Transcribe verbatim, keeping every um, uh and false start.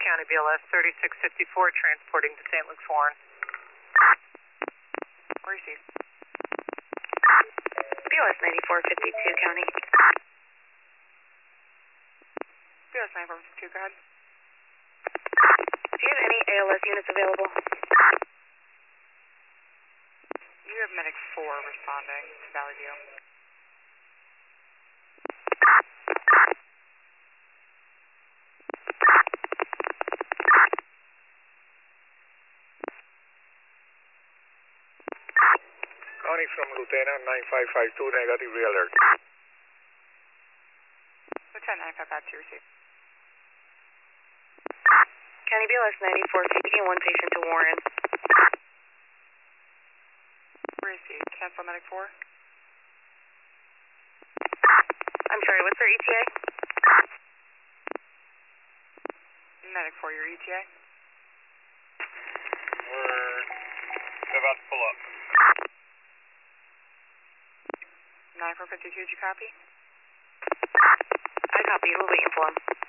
County B L S thirty-six fifty-four transporting to Saint Luke's Warren. Receive. B L S ninety-four fifty-two County. B L S ninety-four fifty-two, go ahead. Do you have any A L S units available? You have Medic four responding to Valley View. Connie from Lieutenant nine five five two, negative re-alert. Lieutenant nine five five two, receive. County B L S ninety-four fifty, one patient to Warren. Receive. Cancel Medic four. I'm sorry, what's their E T A? Medic four, your E T A? We're about to pull up. nine four fifty-two, did you copy? I copy, we're waiting for him.